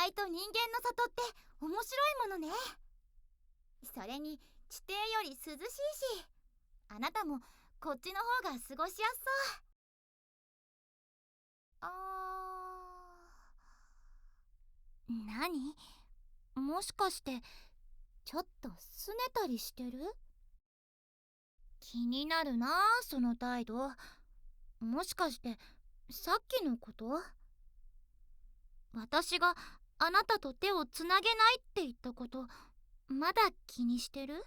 外と人間の里って面白いものね。それに地底より涼しいし、あなたもこっちの方が過ごしやすそう。何？もしかしてちょっと拗ねたりしてる？気になるなあ、その態度。もしかしてさっきのこと？私があなたと手をつなげないって言ったこと、まだ気にしてる？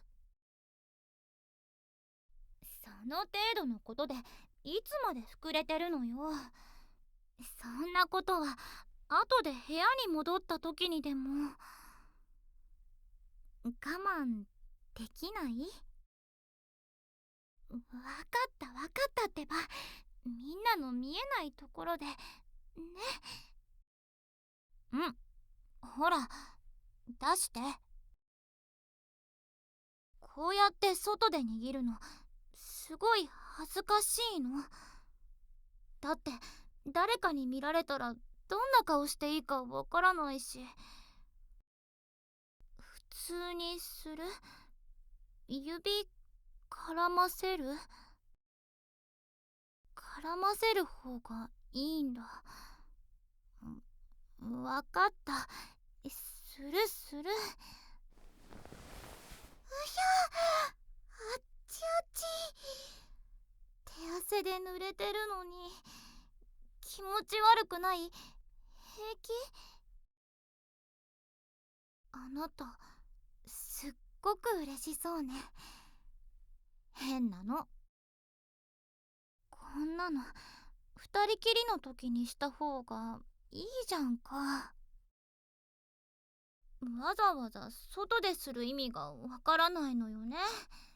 その程度のことでいつまで膨れてるのよ。そんなことは後で部屋に戻った時にでも。我慢できない？わかったわかったってば。みんなの見えないところでね。うん、ほら出して。こうやって外で握るのすごい恥ずかしいの。だって誰かに見られたらどんな顔していいかわからないし。普通にする？指絡ませる？絡ませる方がいいんだ。わかった。するする。うひゃ、あっちあっち。手汗で濡れてるのに気持ち悪くない？平気？あなたすっごく嬉しそうね。変なの。こんなの二人きりの時にした方がいいじゃんか。わざわざ外でする意味がわからないのよね。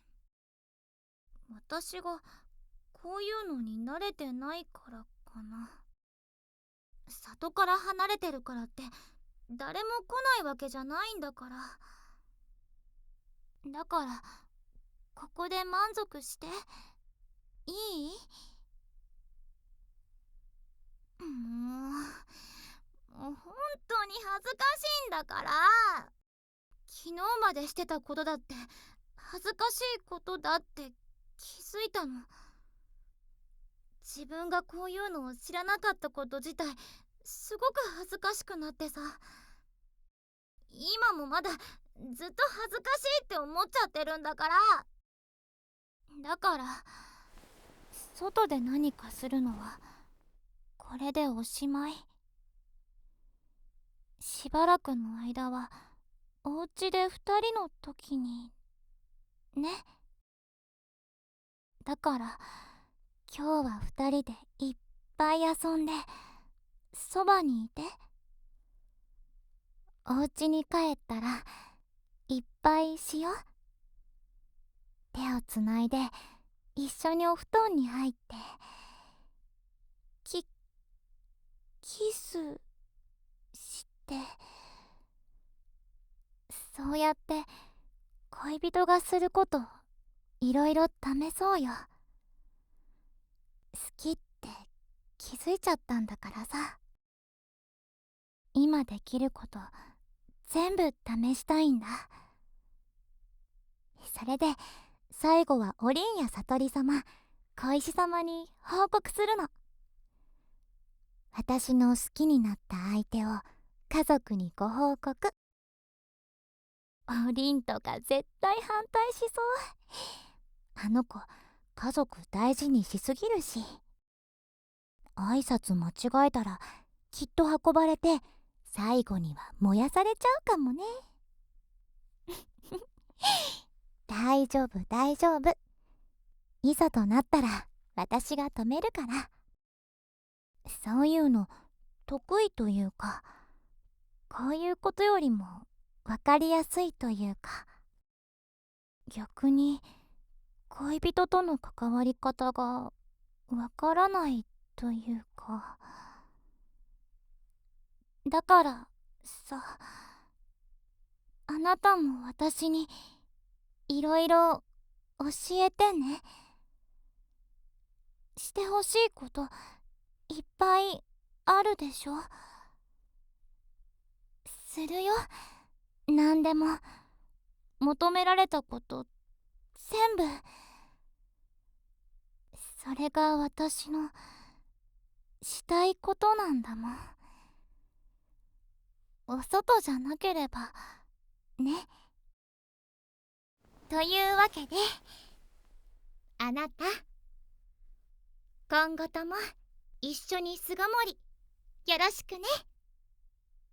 私がこういうのに慣れてないからかな。里から離れてるからって誰も来ないわけじゃないんだから。だからここで満足していい？もう本当に恥ずかしいんだから。昨日までしてたことだって恥ずかしいことだって気づいたの。自分がこういうのを知らなかったこと自体すごく恥ずかしくなってさ。今もまだずっと恥ずかしいって思っちゃってるんだから。だから外で何かするのはこれでおしまい。しばらくの間はお家で二人の時にね。だから今日は二人でいっぱい遊んでそばにいて。お家に帰ったらいっぱいしよう。手をつないで一緒にお布団に入ってキキスして。そうやって恋人がすることいろいろ試そうよ。好きって気づいちゃったんだからさ。今できること全部試したいんだ。それで最後はおりんやさとり様、小石様に報告するの。私の好きになった相手を家族にご報告。おりんとか絶対反対しそう。あの子家族大事にしすぎるし。挨拶間違えたらきっと運ばれて最後には燃やされちゃうかもね。大丈夫大丈夫。いざとなったら私が止めるから。そういうの得意というか、こういうことよりも分かりやすいというか。逆に恋人との関わり方がわからないというか。だからさ、あなたも私にいろいろ教えてね。してほしいこといっぱいあるでしょ。 するよ。何でも求められたこと全部。それが私のしたいことなんだもん。お外じゃなければね。というわけで、あなた今後とも一緒に巣ごもりよろしくね。